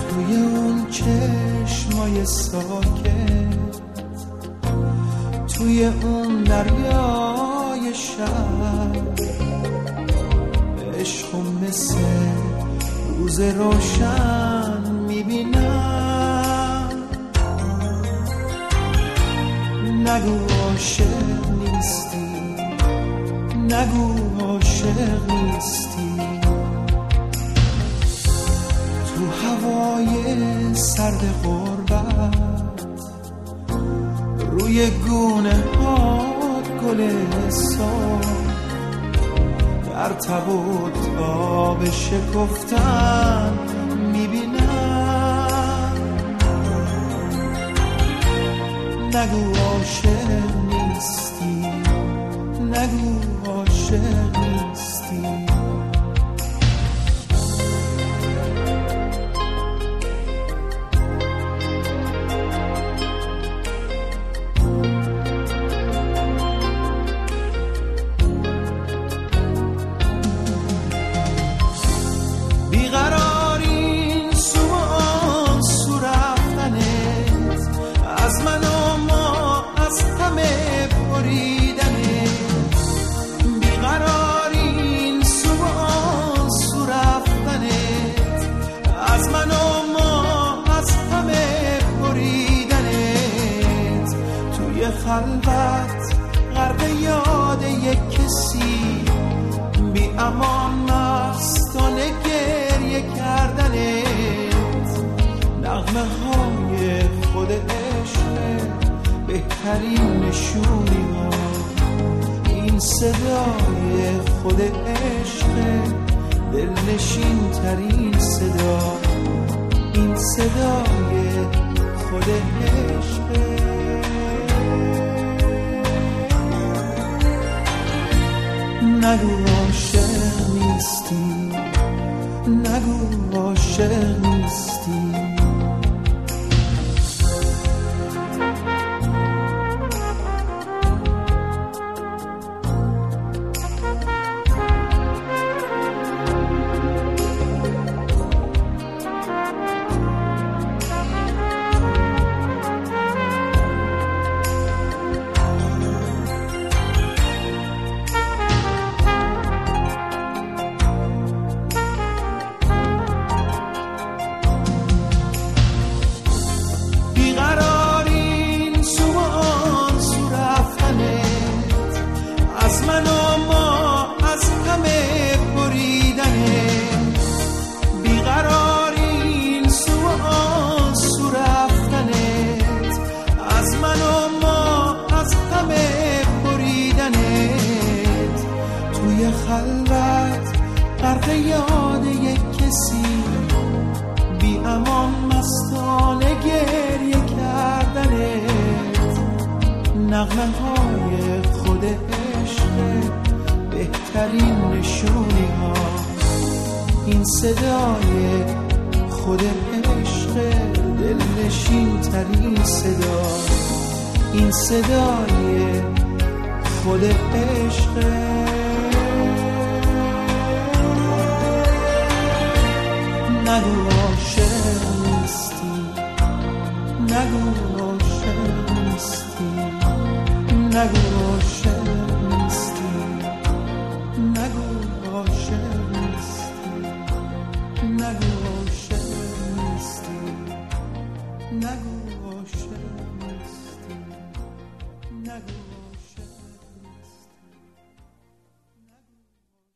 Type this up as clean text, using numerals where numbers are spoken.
توی اون چشمای ساکت، توی اون دریای شب، عشقو مثل روز روشن میبینم. نگو عاشق نیستی، نگو عاشق نیستی. تو هوای سرد غربت، روی گونه هات گل سرخ، در تب و تاب شکفتن میبینم. نگو عاشق نیستی، نگو عاشق نیستی. بیقرارین سو آن سو رفتنت، از من و ما از همه بریدنت. بیقرارین سو آن سو رفتنت، از من و ما از همه بریدنت. توی خلوت غرق یاد یک کسی، بی امان مستانه گریه کردنت. نغمه های خود عشق بهترین نشونی ها، این صدای خود عشق دلنشین ترین صدا، این صدای خود عشق. نگو عاشق نیستی، نگو عاشق نیستی. از من و ما از همه بریدنت. بیقرارین سو آن سو رفتنت، از من و ما از همه بریدنت. توی خلوت غرق یاد یک کسی، بی امان مستانه گریه کردنت. نغمه های خود بهترین نشونی ها، این صدای خود عشق دلنشین ترین صدا، این صدای خود عشق. نگو عاشق نیستی، نگو عاشق نیستی. نگو عاشق نیستی، نگو عاشق نیستی. نگو عاشق نیستی، نگو